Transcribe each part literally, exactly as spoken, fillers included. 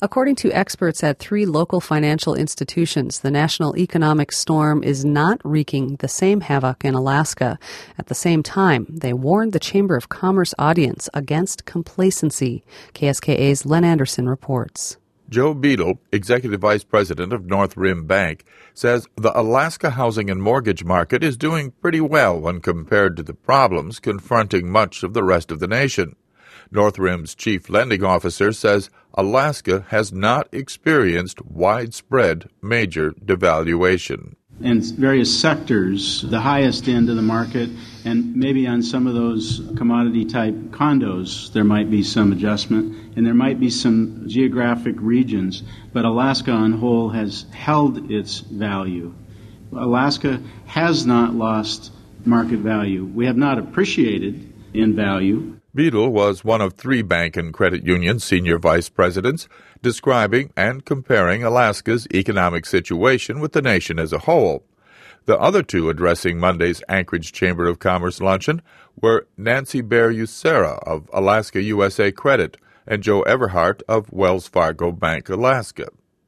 According to experts at three local financial institutions, the national economic storm is not wreaking the same havoc in Alaska. At the same time, they warned the Chamber of Commerce audience against complacency. K S K A's Len Anderson reports. Joe Beadle, Executive Vice President of North Rim Bank, says the Alaska housing and mortgage market is doing pretty well when compared to the problems confronting much of the rest of the nation. North Rim's chief lending officer says Alaska has not experienced widespread major devaluation. In various sectors, the highest end of the market, and maybe on some of those commodity-type condos, there might be some adjustment, and there might be some geographic regions, but Alaska on whole has held its value. Alaska has not lost market value. We have not appreciated in value. Beadle was one of three bank and credit union senior vice presidents describing and comparing Alaska's economic situation with the nation as a whole. The other two addressing Monday's Anchorage Chamber of Commerce luncheon were Nancy Baer-Ussera of Alaska U S A Credit and Joe Everhart of Wells Fargo Bank Alaska.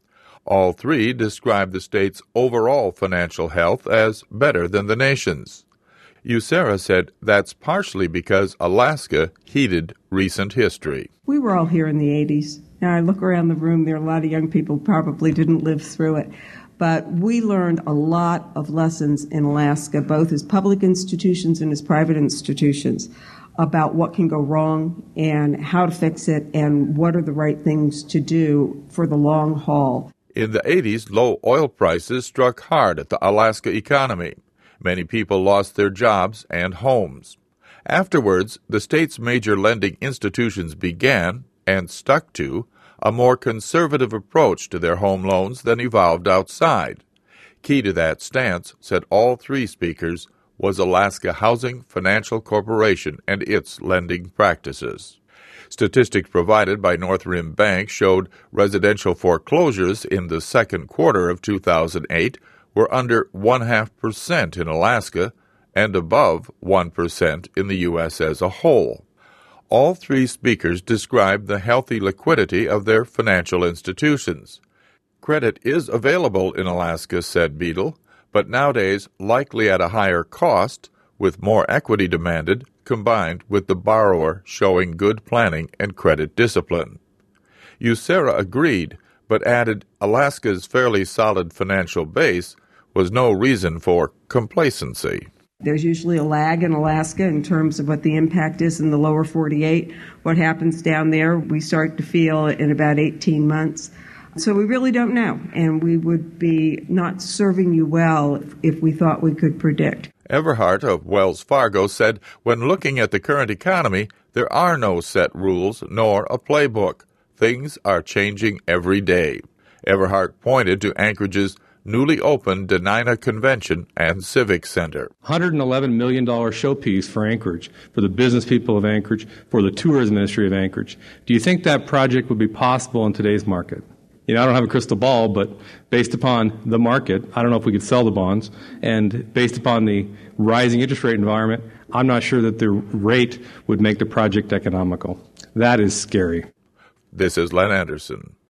All three described the state's overall financial health as better than the nation's. Ussera said that's partially because Alaska heeded recent history. We were all here in the eighties. Now I look around the room, there are a lot of young people who probably didn't live through it. But we learned a lot of lessons in Alaska, both as public institutions and as private institutions, about what can go wrong and how to fix it and what are the right things to do for the long haul. In the eighties, low oil prices struck hard at the Alaska economy. Many people lost their jobs and homes. Afterwards, the state's major lending institutions began, and stuck to, a more conservative approach to their home loans than evolved outside. Key to that stance, said all three speakers, was Alaska Housing Financial Corporation and its lending practices. Statistics provided by North Rim Bank showed residential foreclosures in the second quarter of two thousand eight were under one half percent in Alaska and above one percent in the U S as a whole. All three speakers described the healthy liquidity of their financial institutions. Credit is available in Alaska, said Beadle, but nowadays likely at a higher cost, with more equity demanded, combined with the borrower showing good planning and credit discipline. Ussera agreed, but added Alaska's fairly solid financial base was no reason for complacency. There's usually a lag in Alaska in terms of what the impact is in the lower forty-eight. What happens down there, we start to feel in about eighteen months. So we really don't know, and we would be not serving you well if we thought we could predict. Everhart of Wells Fargo said when looking at the current economy, there are no set rules nor a playbook. Things are changing every day. Everhart pointed to Anchorage's newly opened Dena'ina Convention and Civic Center. one hundred eleven million dollars showpiece for Anchorage, for the business people of Anchorage, for the tourism industry of Anchorage. Do you think that project would be possible in today's market? You know, I don't have a crystal ball, but based upon the market, I don't know if we could sell the bonds, and based upon the rising interest rate environment, I'm not sure that the rate would make the project economical. That is scary. This is Len Anderson.